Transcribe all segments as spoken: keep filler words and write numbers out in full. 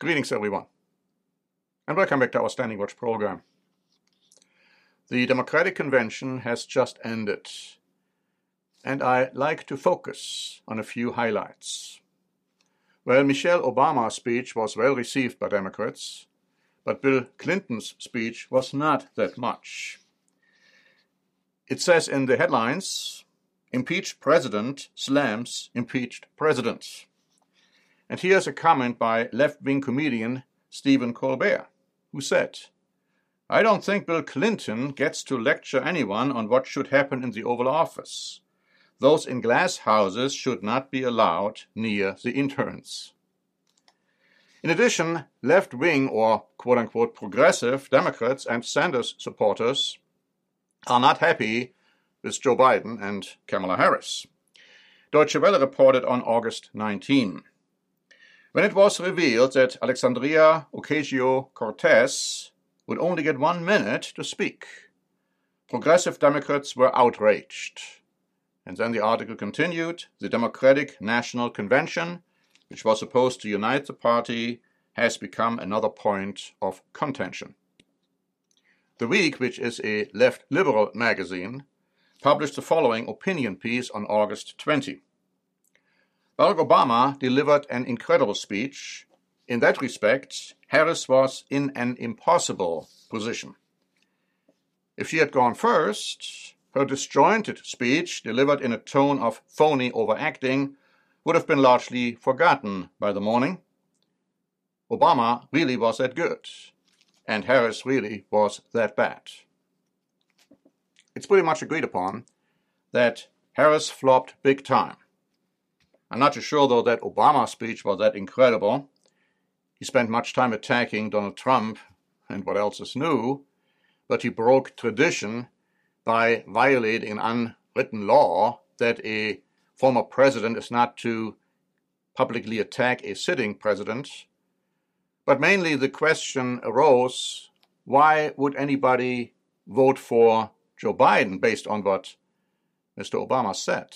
Greetings, everyone, and welcome back to our Standing Watch program. The Democratic Convention has just ended, and I'd like to focus on a few highlights. Well, Michelle Obama's speech was well received by Democrats, but Bill Clinton's speech was not that much. It says in the headlines, "Impeached President slams impeached President." And here's a comment by left-wing comedian Stephen Colbert, who said, "I don't think Bill Clinton gets to lecture anyone on what should happen in the Oval Office. Those in glass houses should not be allowed near the interns." In addition, left-wing or quote-unquote progressive Democrats and Sanders supporters are not happy with Joe Biden and Kamala Harris. Deutsche Welle reported on August nineteenth. When it was revealed that Alexandria Ocasio-Cortez would only get one minute to speak, progressive Democrats were outraged. And then the article continued, "The Democratic National Convention, which was supposed to unite the party, has become another point of contention." The Week, which is a left liberal magazine, published the following opinion piece on August twentieth. Barack Obama delivered an incredible speech. In that respect, Harris was in an impossible position. If she had gone first, her disjointed speech, delivered in a tone of phony overacting, would have been largely forgotten by the morning. Obama really was that good, and Harris really was that bad. It's pretty much agreed upon that Harris flopped big time. I'm not too sure, though, that Obama's speech was that incredible. He spent much time attacking Donald Trump and what else is new, but he broke tradition by violating an unwritten law that a former president is not to publicly attack a sitting president. But mainly the question arose, why would anybody vote for Joe Biden based on what Mister Obama said?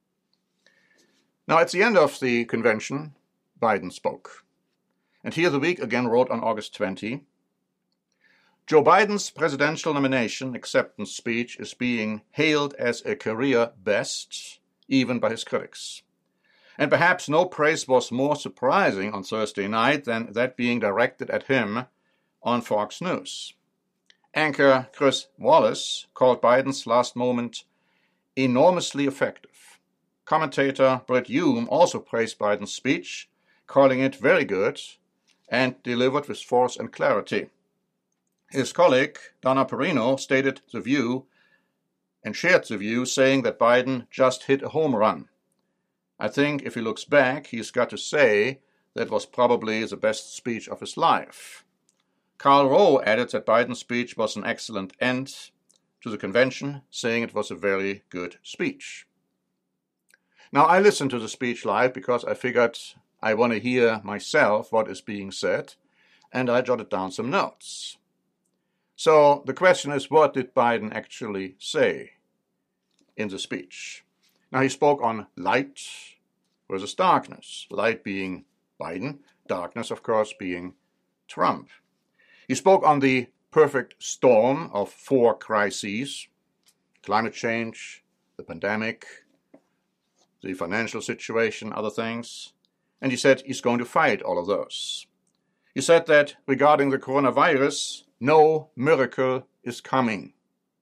Now, at the end of the convention, Biden spoke. And here the Week again wrote on August twentieth, "Joe Biden's presidential nomination acceptance speech is being hailed as a career best, even by his critics. And perhaps no praise was more surprising on Thursday night than that being directed at him on Fox News. Anchor Chris Wallace called Biden's last moment enormously effective. Commentator Brit Hume also praised Biden's speech, calling it very good and delivered with force and clarity. His colleague, Donna Perino, stated the view and shared the view, saying that Biden just hit a home run. I think if he looks back, he's got to say that was probably the best speech of his life. Karl Rove added that Biden's speech was an excellent end to the convention, saying it was a very good speech." Now, I listened to the speech live because I figured I want to hear myself what is being said, and I jotted down some notes. So the question is, what did Biden actually say in the speech? Now, he spoke on light versus darkness, light being Biden, darkness, of course, being Trump. He spoke on the perfect storm of four crises: climate change, the pandemic, the financial situation, other things, and he said he's going to fight all of those. He said that regarding the coronavirus, no miracle is coming.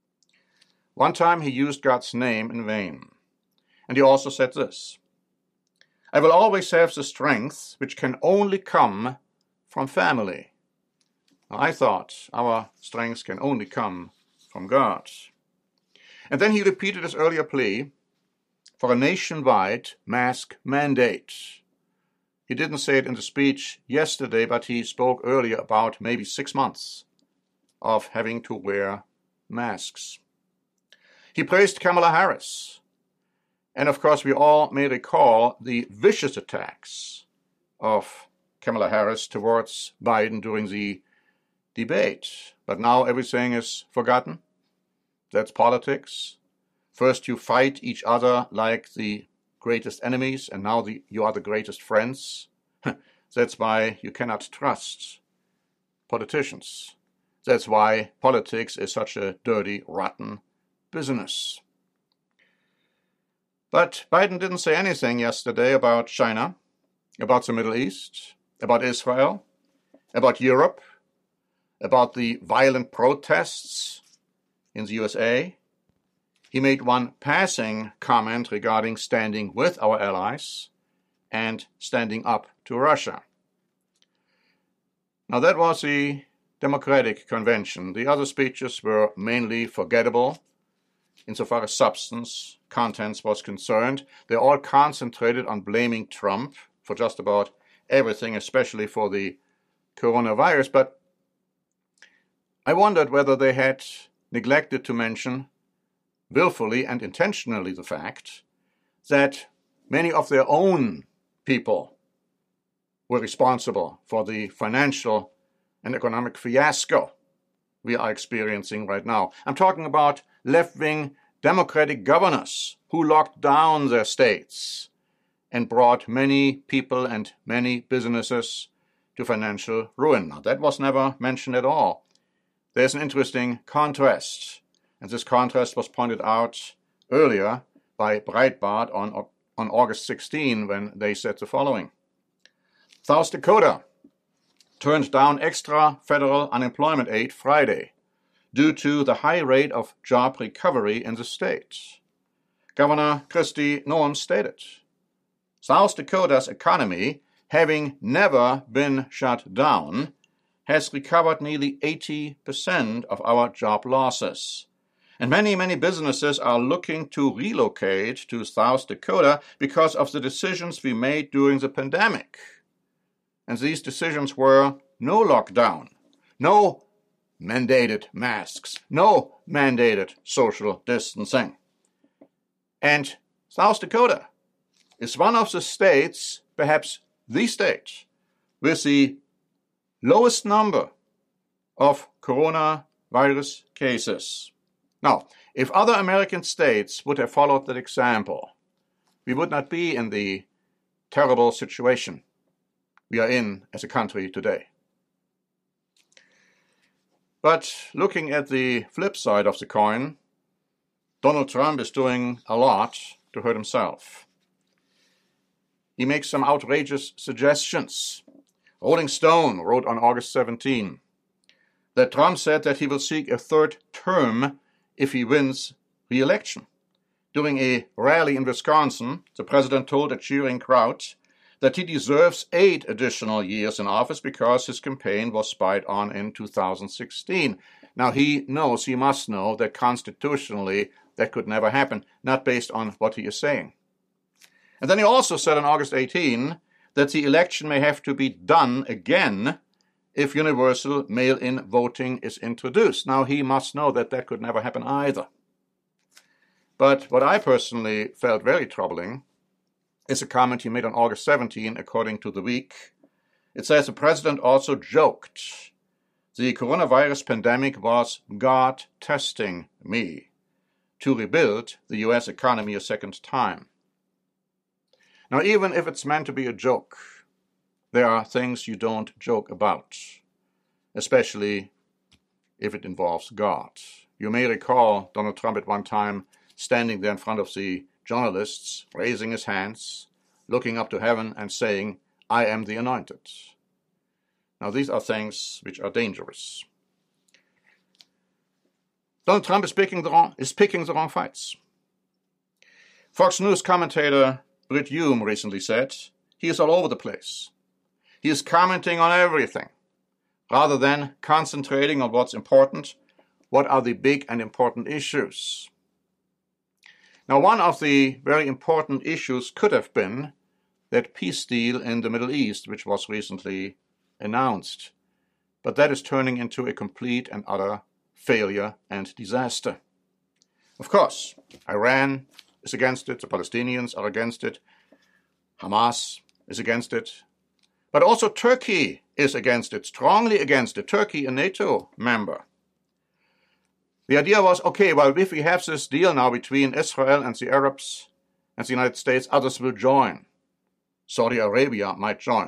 One time he used God's name in vain. And he also said this: "I will always have the strength which can only come from family." Now, I thought our strength can only come from God. And then he repeated his earlier plea for a nationwide mask mandate. He didn't say it in the speech yesterday, but he spoke earlier about maybe six months of having to wear masks. He praised Kamala Harris. And of course, we all may recall the vicious attacks of Kamala Harris towards Biden during the debate. But now everything is forgotten. That's politics. First you fight each other like the greatest enemies, and now the, you are the greatest friends. That's why you cannot trust politicians. That's why politics is such a dirty, rotten business. But Biden didn't say anything yesterday about China, about the Middle East, about Israel, about Europe, about the violent protests in the U S A. He made one passing comment regarding standing with our allies and standing up to Russia. Now that was the Democratic Convention. The other speeches were mainly forgettable insofar as substance, contents was concerned. They all concentrated on blaming Trump for just about everything, especially for the coronavirus. But I wondered whether they had neglected to mention willfully and intentionally the fact that many of their own people were responsible for the financial and economic fiasco we are experiencing right now. I'm talking about left-wing Democratic governors who locked down their states and brought many people and many businesses to financial ruin. Now, that was never mentioned at all. There's an interesting contrast, and this contrast was pointed out earlier by Breitbart on, on August sixteenth when they said the following. South Dakota turned down extra federal unemployment aid Friday due to the high rate of job recovery in the state. Governor Kristi Noem stated, South Dakota's economy, having never been shut down, has recovered nearly eighty percent of our job losses. And many, many businesses are looking to relocate to South Dakota because of the decisions we made during the pandemic. And these decisions were no lockdown, no mandated masks, no mandated social distancing. And South Dakota is one of the states, perhaps the state, with the lowest number of coronavirus cases. Now, if other American states would have followed that example, we would not be in the terrible situation we are in as a country today. But looking at the flip side of the coin, Donald Trump is doing a lot to hurt himself. He makes some outrageous suggestions. Rolling Stone wrote on August seventeenth that Trump said that he will seek a third term if he wins re-election. During a rally in Wisconsin, the president told a cheering crowd that he deserves eight additional years in office because his campaign was spied on in two thousand sixteen. Now, he knows, he must know, that constitutionally that could never happen, not based on what he is saying. And then he also said on August eighteenth that the election may have to be done again if universal mail-in voting is introduced. Now, he must know that that could never happen either. But what I personally felt very troubling is a comment he made on August seventeenth, according to The Week. It says the president also joked, the coronavirus pandemic was God testing me to rebuild the U S economy a second time. Now, even if it's meant to be a joke, there are things you don't joke about, especially if it involves God. You may recall Donald Trump at one time standing there in front of the journalists, raising his hands, looking up to heaven and saying, I am the anointed. Now, these are things which are dangerous. Donald Trump is picking the wrong, is picking the wrong fights. Fox News commentator Brit Hume recently said, he is all over the place. He is commenting on everything, rather than concentrating on what's important, what are the big and important issues. Now, one of the very important issues could have been that peace deal in the Middle East, which was recently announced. But that is turning into a complete and utter failure and disaster. Of course, Iran is against it, the Palestinians are against it, Hamas is against it, but also Turkey is against it, strongly against it, Turkey, a NATO member. The idea was, okay, well, if we have this deal now between Israel and the Arabs and the United States, others will join. Saudi Arabia might join.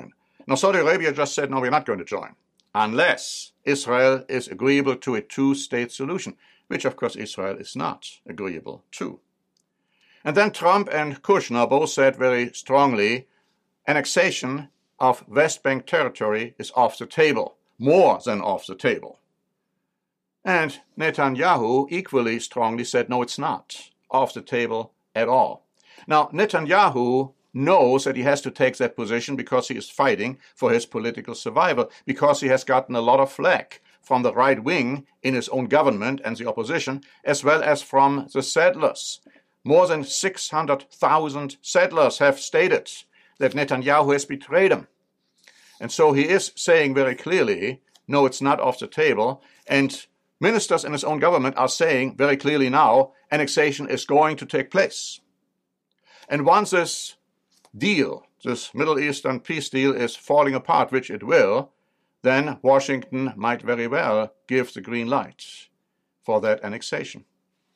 Now, Saudi Arabia just said, no, we're not going to join, unless Israel is agreeable to a two-state solution, which, of course, Israel is not agreeable to. And then Trump and Kushner both said very strongly, annexation of West Bank territory is off the table, more than off the table. And Netanyahu equally strongly said, no, it's not off the table at all. Now, Netanyahu knows that he has to take that position because he is fighting for his political survival, because he has gotten a lot of flack from the right wing in his own government and the opposition, as well as from the settlers. More than six hundred thousand settlers have stated that Netanyahu has betrayed them. And so he is saying very clearly, no, it's not off the table. And ministers in his own government are saying very clearly now, annexation is going to take place. And once this deal, this Middle Eastern peace deal, is falling apart, which it will, then Washington might very well give the green light for that annexation.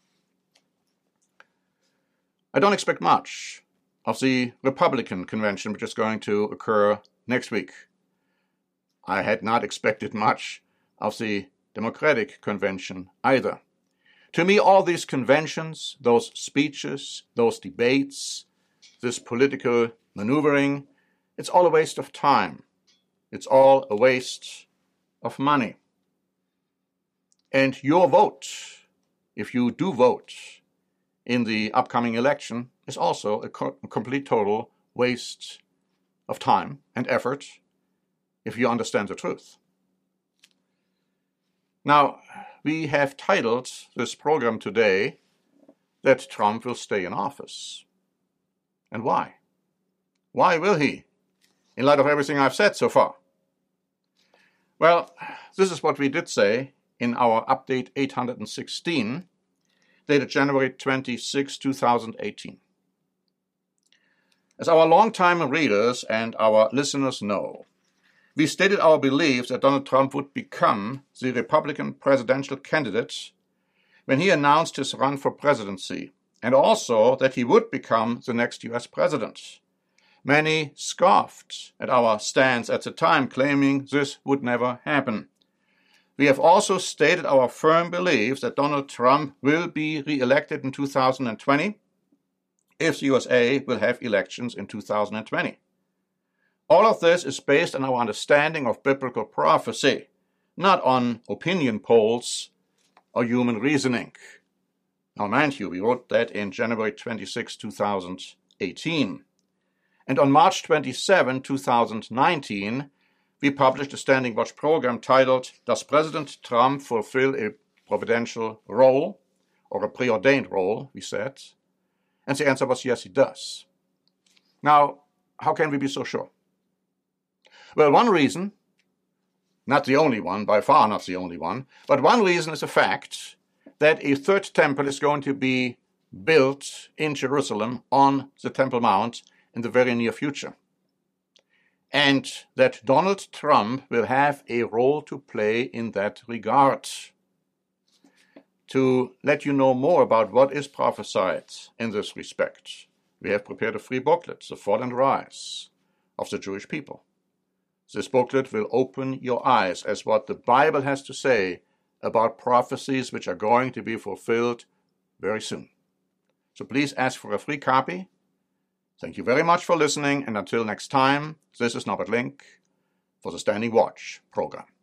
I don't expect much of the Republican convention, which is going to occur next week. I had not expected much of the Democratic convention either. To me, all these conventions, those speeches, those debates, this political maneuvering, it's all a waste of time. It's all a waste of money. And your vote, if you do vote in the upcoming election, is also a, co- a complete total waste of time and effort if you understand the truth. Now, we have titled this program today that Trump will stay in office. And why? Why will he, in light of everything I've said so far? Well, this is what we did say in our update eight hundred sixteen, dated January twenty-sixth, two thousand eighteen. As our longtime readers and our listeners know, we stated our belief that Donald Trump would become the Republican presidential candidate when he announced his run for presidency, and also that he would become the next U S president. Many scoffed at our stance at the time, claiming this would never happen. We have also stated our firm belief that Donald Trump will be re-elected in two thousand twenty if the U S A will have elections in two thousand twenty. All of this is based on our understanding of biblical prophecy, not on opinion polls or human reasoning. Now, mind you, we wrote that in January twenty-sixth, two thousand eighteen. And on March twenty-seventh, two thousand nineteen, we published a Standing Watch program titled, Does President Trump Fulfill a Providential Role, or a Preordained Role, we said. And the answer was yes, he does. Now, how can we be so sure? Well, one reason, not the only one, by far not the only one, but one reason is the fact that a third temple is going to be built in Jerusalem on the Temple Mount in the very near future. And that Donald Trump will have a role to play in that regard. To let you know more about what is prophesied in this respect, we have prepared a free booklet, The Fall and Rise of the Jewish People. This booklet will open your eyes as what the Bible has to say about prophecies which are going to be fulfilled very soon. So please ask for a free copy. Thank you very much for listening, and until next time, this is Norbert Link for the Standing Watch program.